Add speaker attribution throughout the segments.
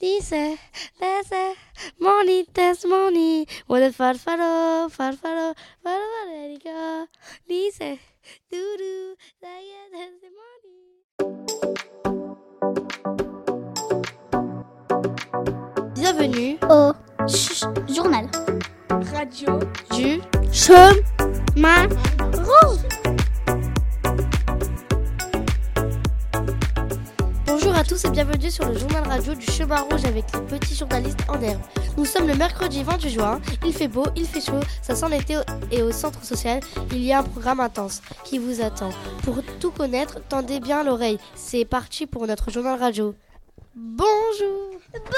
Speaker 1: Dice, money, test money. When it farfaro, farfaro, dice, doudou, test money. Bienvenue
Speaker 2: au journal
Speaker 3: radio
Speaker 1: du
Speaker 2: chemin rouge.
Speaker 1: Bonjour à tous et bienvenue sur le journal radio du chemin rouge avec les petits journalistes en herbe. Nous sommes le mercredi 28 juin, il fait beau, il fait chaud, ça sent l'été et au centre social, il y a un programme intense qui vous attend. Pour tout connaître, tendez bien l'oreille, c'est parti pour notre journal radio. Bonjour.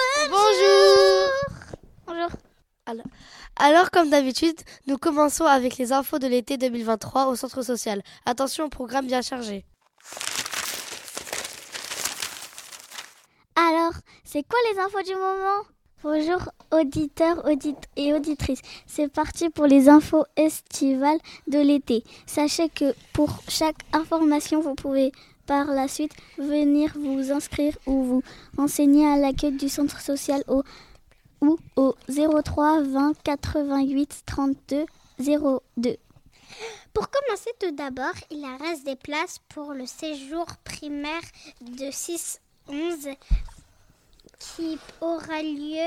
Speaker 1: Alors, comme d'habitude, nous commençons avec les infos de l'été 2023 au centre social. Attention au programme bien chargé.
Speaker 2: Alors, c'est quoi les infos du moment ? Bonjour auditeurs et auditrices, c'est parti pour les infos estivales de l'été. Sachez que pour chaque information, vous pouvez par la suite venir vous inscrire ou vous renseigner à l'accueil du centre social ou au 03 20 88 32 02.
Speaker 4: Pour commencer, tout d'abord, il reste des places pour le séjour primaire de 6-11 qui aura lieu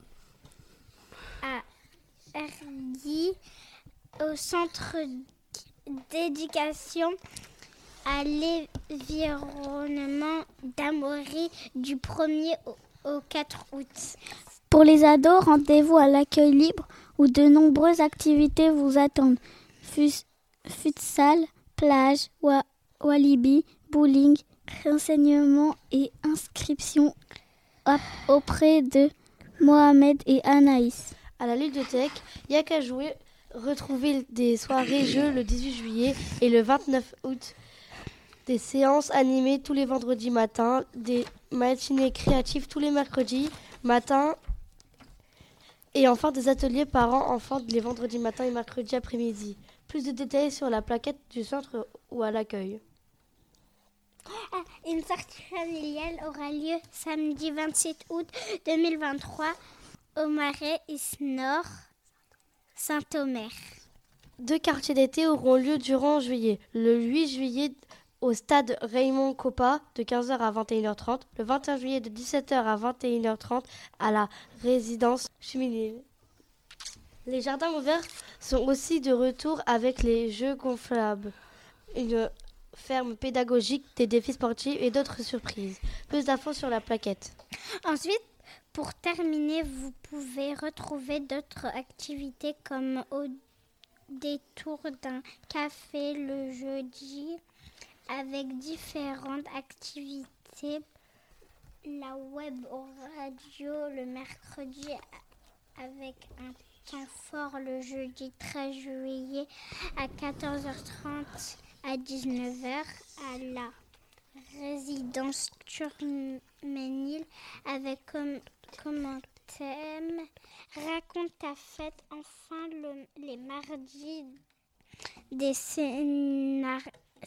Speaker 4: à Erguy, au centre d'éducation à l'environnement d'Amaury du 1er au 4 août.
Speaker 2: Pour les ados, rendez-vous à l'accueil libre où de nombreuses activités vous attendent. Futsal, plage, walibi, bowling, renseignements et inscriptions auprès de Mohamed et Anaïs.
Speaker 1: À la ludothèque, il n'y a qu'à jouer. Retrouvez des soirées jeux le 18 juillet et le 29 août. Des séances animées tous les vendredis matins, des matinées créatives tous les mercredis matins et enfin des ateliers parents-enfants les vendredis matins et mercredis après-midi. Plus de détails sur la plaquette du centre ou à l'accueil.
Speaker 4: Une sortie familiale aura lieu samedi 27 août 2023 au Marais Is-Nord, Saint-Omer.
Speaker 1: 2 quartiers d'été auront lieu durant juillet. Le 8 juillet au stade Raymond Coppa de 15h à 21h30. Le 21 juillet de 17h à 21h30 à la résidence Cheminée. Les jardins ouverts sont aussi de retour avec les jeux gonflables, une ferme pédagogique, des défis sportifs et d'autres surprises. Plus d'infos sur la plaquette.
Speaker 4: Ensuite, pour terminer, vous pouvez retrouver d'autres activités comme au détour d'un café le jeudi avec différentes activités. La web radio le mercredi avec un temps fort le jeudi 13 juillet à 14h30 à 19h à la résidence Turménil avec comme thème raconte ta fête. Enfin les mardis des seniors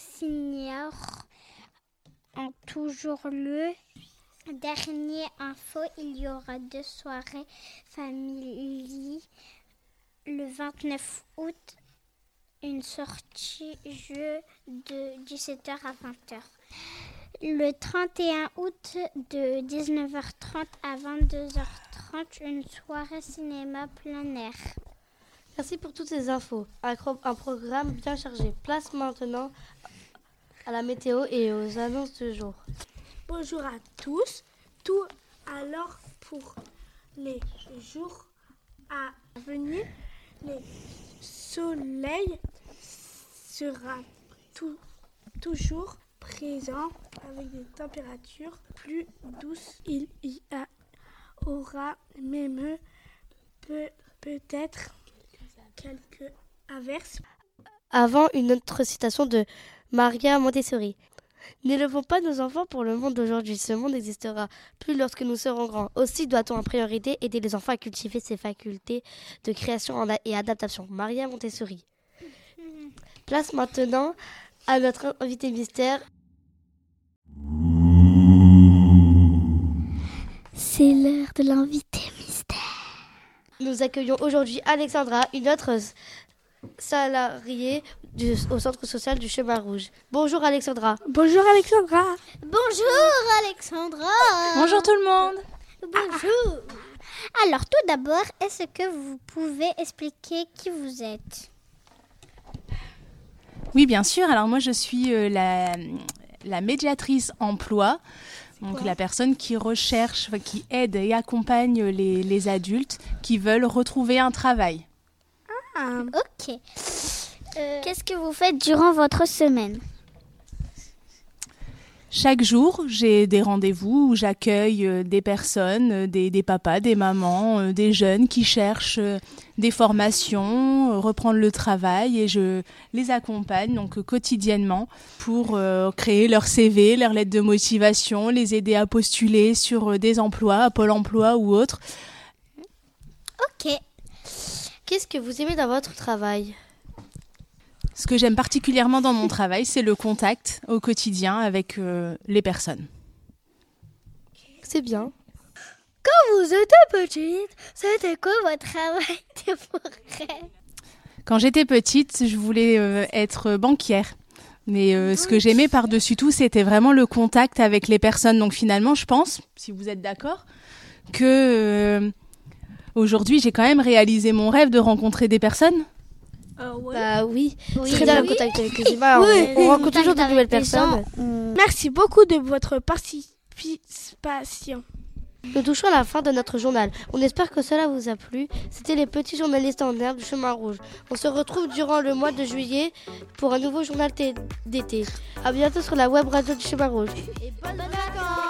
Speaker 4: en toujours lieu. Dernière info, il y aura 2 soirées famille le 29 août, une sortie jeu de 17h à 20h. Le 31 août de 19h30 à 22h30, une soirée cinéma plein air.
Speaker 1: Merci pour toutes ces infos. Un programme bien chargé. Place maintenant à la météo et aux annonces de jour.
Speaker 3: Bonjour à tous. Tout alors pour les jours à venir, le soleil sera toujours présent avec des températures plus douces. Il y aura même peut-être quelques averses.
Speaker 1: Avant, une autre citation de Maria Montessori. N'élevons pas nos enfants pour le monde d'aujourd'hui. Ce monde n'existera plus lorsque nous serons grands. Aussi doit-on en priorité aider les enfants à cultiver ses facultés de création et adaptation. Maria Montessori. Place maintenant à notre invité mystère.
Speaker 2: C'est l'heure de l'invité mystère.
Speaker 1: Nous accueillons aujourd'hui Alexandra, une autre salariée au centre social du Chemin Rouge. Bonjour Alexandra.
Speaker 3: Bonjour Alexandra.
Speaker 4: Bonjour Alexandra.
Speaker 5: Bonjour tout le monde.
Speaker 4: Bonjour. Alors tout d'abord, est-ce que vous pouvez expliquer qui vous êtes ?
Speaker 5: Oui, bien sûr. Alors moi, je suis la médiatrice emploi, donc la personne qui recherche, qui aide et accompagne les adultes qui veulent retrouver un travail.
Speaker 4: Ok.
Speaker 2: Qu'est-ce que vous faites durant votre semaine ?
Speaker 5: Chaque jour, j'ai des rendez-vous où j'accueille des personnes, des papas, des mamans, des jeunes qui cherchent des formations, reprendre le travail et je les accompagne donc quotidiennement pour créer leur CV, leur lettre de motivation, les aider à postuler sur des emplois, à Pôle emploi ou autre.
Speaker 4: Ok.
Speaker 1: Qu'est-ce que vous aimez dans votre travail ?
Speaker 5: Ce que j'aime particulièrement dans mon travail, c'est le contact au quotidien avec les personnes.
Speaker 1: C'est bien.
Speaker 4: Quand vous étiez petite, c'était quoi votre travail de vos rêves ?
Speaker 5: Quand j'étais petite, je voulais être banquière. Mais ce que j'aimais par-dessus tout, c'était vraiment le contact avec les personnes. Donc finalement, je pense, si vous êtes d'accord, que aujourd'hui, j'ai quand même réalisé mon rêve de rencontrer des personnes.
Speaker 3: Ouais.
Speaker 1: Bah oui,
Speaker 2: Oui,
Speaker 1: très bien le contact avec les humains. On rencontre toujours de nouvelles personnes.
Speaker 3: Merci beaucoup de votre participation.
Speaker 1: Nous touchons à la fin de notre journal. On espère que cela vous a plu. C'était les petits journalistes en herbe du Chemin Rouge. On se retrouve durant le mois de juillet pour un nouveau journal d'été. À bientôt sur la web radio du Chemin Rouge.
Speaker 4: Et bonnes vacances.